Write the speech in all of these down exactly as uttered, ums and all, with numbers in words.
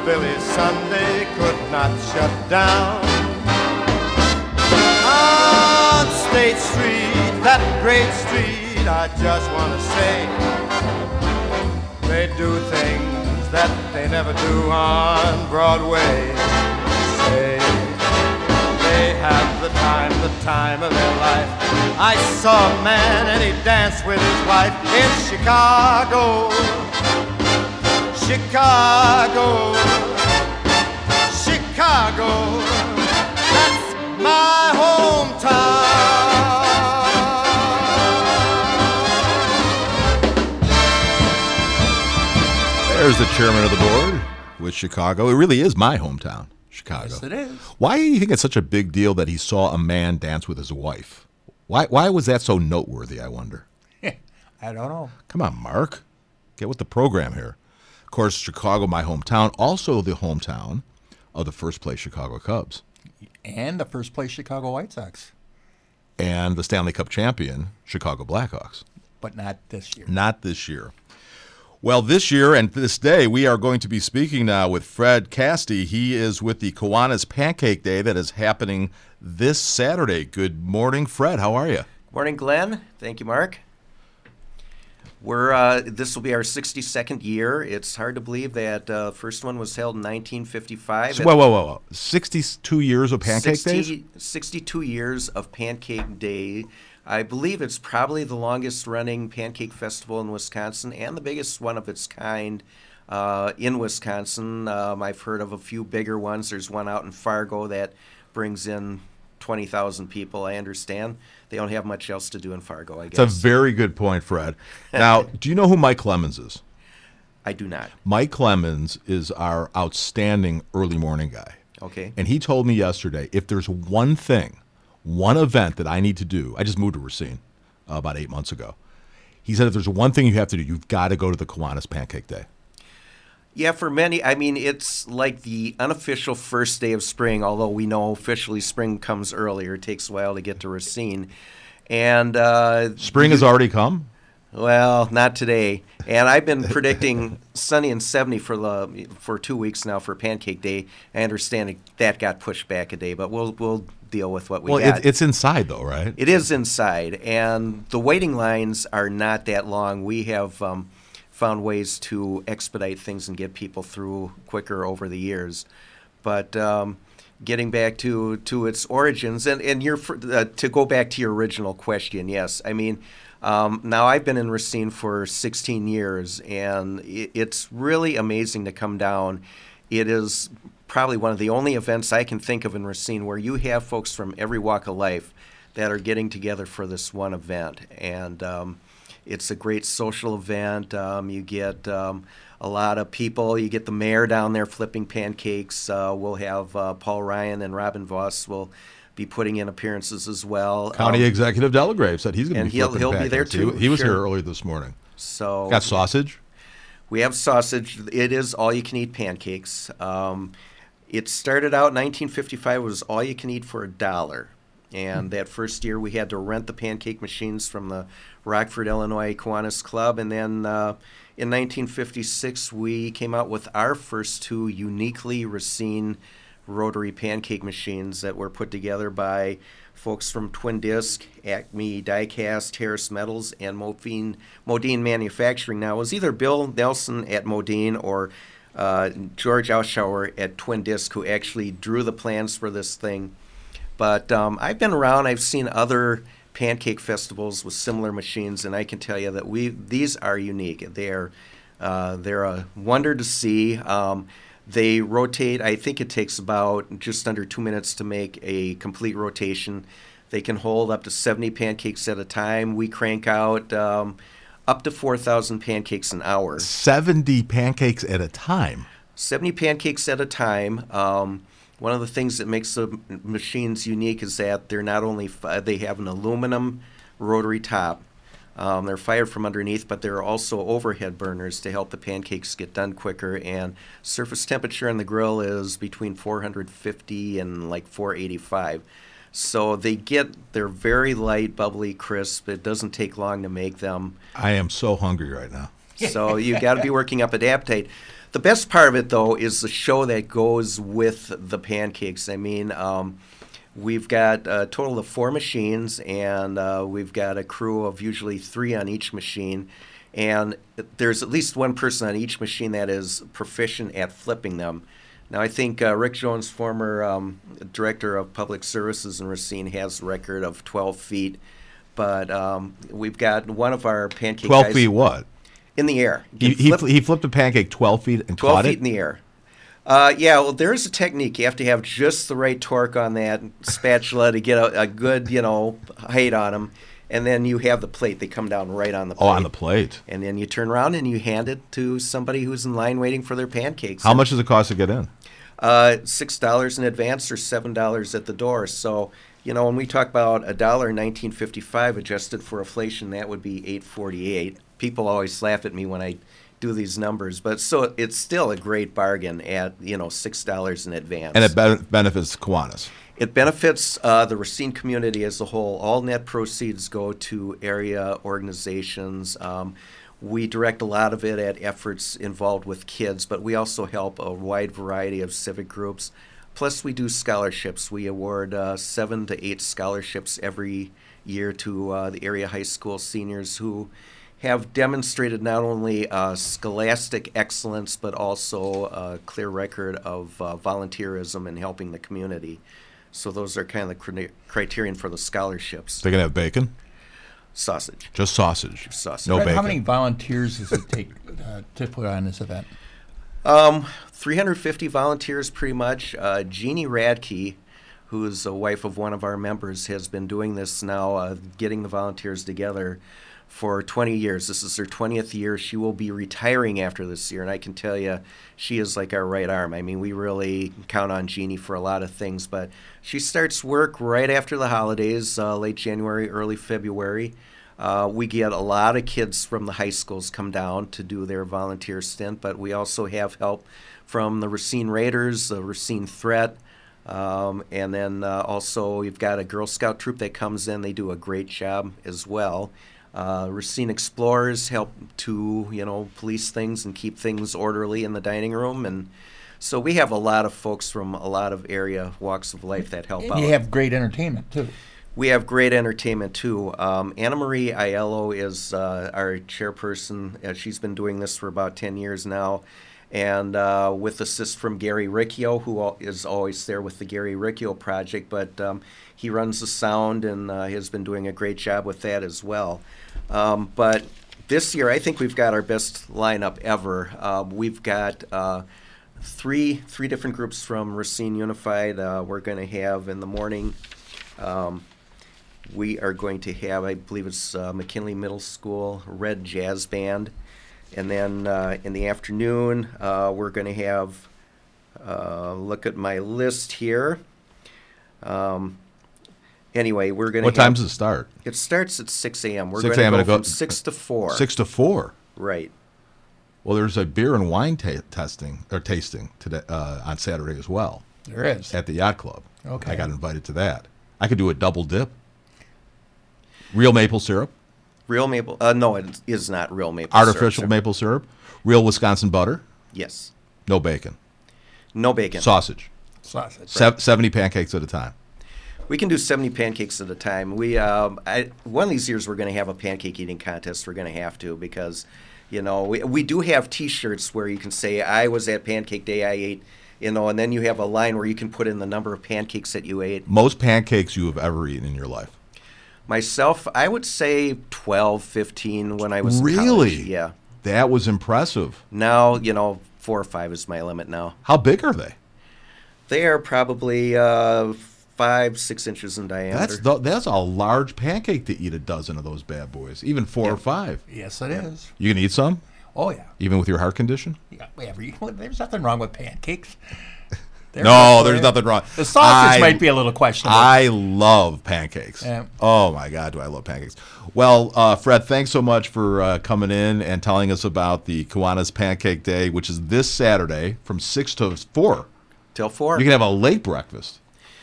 Billy Sunday could not shut down. On State Street, that great street, I just want to say, they do things that they never do on Broadway. Say they have the time, the time of their life. I saw a man and he danced with his wife in Chicago. Chicago, Chicago, that's my hometown. There's the chairman of the board with Chicago. It really is my hometown, Chicago. Yes, it is. Why do you think it's such a big deal that he saw a man dance with his wife? Why, why was that so noteworthy, I wonder? I don't know. Come on, Mark. Get with the program here. Of course, Chicago, my hometown, also the hometown of the first place Chicago Cubs. And the first place Chicago White Sox. And the Stanley Cup champion, Chicago Blackhawks. But not this year. Not this year. Well, this year and this day, we are going to be speaking now with Fred Casti. He is with the Kiwanis Pancake Day that is happening this Saturday. Good morning, Fred. How are you? Morning, Glenn. Thank you, Mark. We're uh, this will be our sixty-second year. It's hard to believe that uh, first one was held in nineteen fifty-five. So, whoa, whoa, whoa, whoa. sixty-two years of Pancake sixty, Days? sixty-two years of Pancake Day. I believe it's probably the longest running pancake festival in Wisconsin and the biggest one of its kind uh, in Wisconsin. Um, I've heard of a few bigger ones. There's one out in Fargo that brings in twenty thousand people, I understand. They don't have much else to do in Fargo, I guess. It's a very good point, Fred. Now, do you know who Mike Clemens is? I do not. Mike Clemens is our outstanding early morning guy. Okay. And he told me yesterday, if there's one thing, one event that I need to do, I just moved to Racine uh, about eight months ago. He said if there's one thing you have to do, you've got to go to the Kiwanis Pancake Day. Yeah, for many, I mean, it's like the unofficial first day of spring, although we know officially spring comes earlier. It takes a while to get to Racine. And uh, Spring has already come? Well, not today. And I've been predicting sunny and seventy for the for two weeks now for Pancake Day. I understand that got pushed back a day, but we'll we'll deal with what we well, got. Well, it, it's inside, though, right? It is inside, and the waiting lines are not that long. We have um, found ways to expedite things and get people through quicker over the years. But um, getting back to, to its origins, and, and your, uh, to go back to your original question, yes. I mean, um, now I've been in Racine for sixteen years, and it, it's really amazing to come down. It is probably one of the only events I can think of in Racine where you have folks from every walk of life that are getting together for this one event. And um, it's a great social event. Um, you get um, a lot of people. You get the mayor down there flipping pancakes. Uh, we'll have uh, Paul Ryan and Robin Voss will be putting in appearances as well. County um, Executive Delagrave said he's going to be he'll, flipping he'll pancakes. be there too. He, he was sure. here earlier this morning. So got sausage? We have sausage. It is all-you-can-eat pancakes. Um, it started out in nineteen fifty-five. It was all-you-can-eat for a dollar. And that first year, we had to rent the pancake machines from the Rockford, Illinois Kiwanis Club. And then uh, in nineteen fifty-six, we came out with our first two uniquely Racine rotary pancake machines that were put together by folks from Twin Disc, Acme Diecast, Harris Metals, and Modine, Modine Manufacturing. Now, it was either Bill Nelson at Modine or uh, George Auschauer at Twin Disc who actually drew the plans for this thing. But um, I've been around. I've seen other pancake festivals with similar machines, and I can tell you that we these are unique. They are uh, they're a wonder to see. Um, they rotate. I think it takes about just under two minutes to make a complete rotation. They can hold up to seventy pancakes at a time. We crank out um, up to four thousand pancakes an hour. seventy pancakes at a time? seventy pancakes at a time. Um, One of the things that makes the machines unique is that they're not only fi- they have an aluminum rotary top. Um, they're fired from underneath, but there are also overhead burners to help the pancakes get done quicker. And surface temperature on the grill is between four hundred fifty and like four eighty-five. So they get they're very light, bubbly, crisp. It doesn't take long to make them. I am so hungry right now. So you got to be working up an appetite. The best part of it, though, is the show that goes with the pancakes. I mean, um, we've got a total of four machines, and uh, we've got a crew of usually three on each machine. And there's at least one person on each machine that is proficient at flipping them. Now, I think uh, Rick Jones, former um, director of public services in Racine, has a record of twelve feet. But um, we've got one of our pancake twelve guys feet what? in the air. He, You he, flip fl- he flipped a pancake twelve feet and twelve caught feet it? in the air. Uh, yeah, well, there's a technique. You have to have just the right torque on that spatula to get a, a good, you know, height on them. And then you have the plate. They come down right on the plate. Oh, on the plate. And then you turn around and you hand it to somebody who's in line waiting for their pancakes. How much does it cost to get in? Uh, six dollars in advance or seven dollars at the door. So, you know, when we talk about a dollar in nineteen fifty-five adjusted for inflation, that would be eight forty-eight. People always laugh at me when I do these numbers, but so it's still a great bargain at, you know, six dollars in advance. And it be- benefits Kiwanis. It benefits uh, the Racine community as a whole. All net proceeds go to area organizations. Um, we direct a lot of it at efforts involved with kids, but we also help a wide variety of civic groups. Plus, we do scholarships. We award uh, seven to eight scholarships every year to uh, the area high school seniors who have demonstrated not only uh, scholastic excellence, but also a clear record of uh, volunteerism and helping the community. So those are kind of the cri- criterion for the scholarships. They're going to have bacon? Sausage. Just sausage. Sausage. No Fred, bacon. how many volunteers does it take uh, to put on this event? Um, three hundred fifty volunteers, pretty much. Uh, Jeannie Radke, who is the wife of one of our members, has been doing this now, uh, getting the volunteers together for twenty years. This is her twentieth year. She will be retiring after this year, and I can tell you, she is like our right arm. I mean, we really count on Jeannie for a lot of things, but she starts work right after the holidays, uh, late January, early February. Uh, we get a lot of kids from the high schools come down to do their volunteer stint, but we also have help from the Racine Raiders, the Racine Threat, um, and then uh, also you've got a Girl Scout troop that comes in. They do a great job as well. Uh, Racine Explorers help to, you know, police things and keep things orderly in the dining room. And so we have a lot of folks from a lot of area walks of life that help And out. you have great entertainment, too. We have great entertainment, too. Um, Anna Marie Aiello is uh, our chairperson. Uh, she's been doing this for about ten years now. And uh, with assist from Gary Riccio, who al- is always there with the Gary Riccio Project. But um, he runs the sound and uh, has been doing a great job with that as well. Um, but this year, I think we've got our best lineup ever. Uh, we've got uh, three three different groups from Racine Unified. Uh, we're going to have in the morning... Um, We are going to have, I believe it's uh, McKinley Middle School Red Jazz Band. And then uh, in the afternoon, uh, we're going to have, uh, look at my list here. Um, anyway, we're going to What time does it start? It starts at six a.m. We're six going a.m. to and go it from go- six to four. Six to four. Right. Well, there's a beer and wine ta- testing or tasting today uh, on Saturday as well There is. at the Yacht Club. Okay. I got invited to that. I could do a double dip. Real maple syrup, Real maple, uh, no, it is not real maple artificial syrup. maple syrup, real Wisconsin butter, Yes. no bacon, No bacon. sausage, Sausage. Se- seventy pancakes at a time. We can do seventy pancakes at a time. We um, I, one of these years we're going to have a pancake eating contest. We're going to have to because, you know, we we do have T-shirts where you can say I was at Pancake Day, I ate, you know, and then you have a line where you can put in the number of pancakes that you ate. Most pancakes you have ever eaten in your life. Myself, I would say twelve, fifteen when I was in Really? college. Yeah. That was impressive. Now, you know, four or five is my limit now. How big are they? They are probably uh, five, six inches in diameter. That's the, that's a large pancake to eat a dozen of those bad boys, even four Yeah. or five. Yes, it is. You can eat some, Oh, yeah. even with your heart condition. Yeah, every, well, there's nothing wrong with pancakes. They're No, good. there's nothing wrong. The sausage I- might be a little questionable. I love pancakes. Yeah. Oh my God, do I love pancakes? Well, uh, Fred, thanks so much for uh, coming in and telling us about the Kiwanis Pancake Day, which is this Saturday from six to four. Till four. You can have a late breakfast.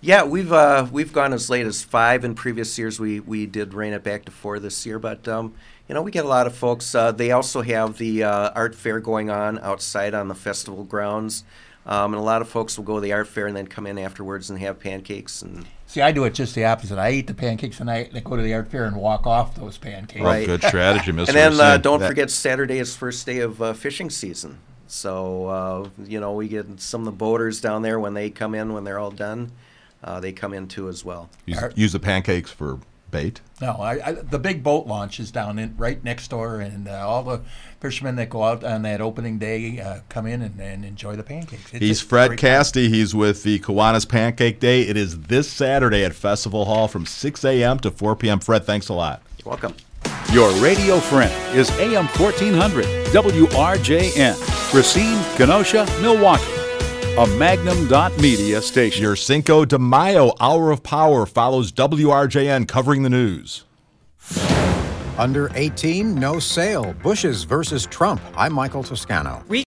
Yeah, we've uh, we've gone as late as five in previous years. We we did rein it back to four this year, but um, you know, we get a lot of folks. Uh, they also have the uh, art fair going on outside on the festival grounds, um, and a lot of folks will go to the art fair and then come in afterwards and have pancakes. And See, I do it just the opposite. I eat the pancakes and I, I go to the art fair and walk off those pancakes. Well, Right. good strategy, Mister and then uh, Racine. don't That- forget Saturday is first day of uh, fishing season. So uh, you know, we get some of the boaters down there when they come in when they're all done. Uh, they come in too as well. Use, use the pancakes for bait. No, I, I, the big boat launch is down in right next door, and uh, all the fishermen that go out on that opening day uh, come in and, and enjoy the pancakes. It's He's a Fred great time. Casty. He's with the Kiwanis Pancake Day. It is this Saturday at Festival Hall from six a.m. to four p.m. Fred, thanks a lot. You're welcome. Your radio friend is A M fourteen hundred W R J N, Racine, Kenosha, Milwaukee, a Magnum dot media station. Your Cinco de Mayo Hour of Power follows W R J N covering the news. Under eighteen, no sale. Bushes versus Trump. I'm Michael Toscano.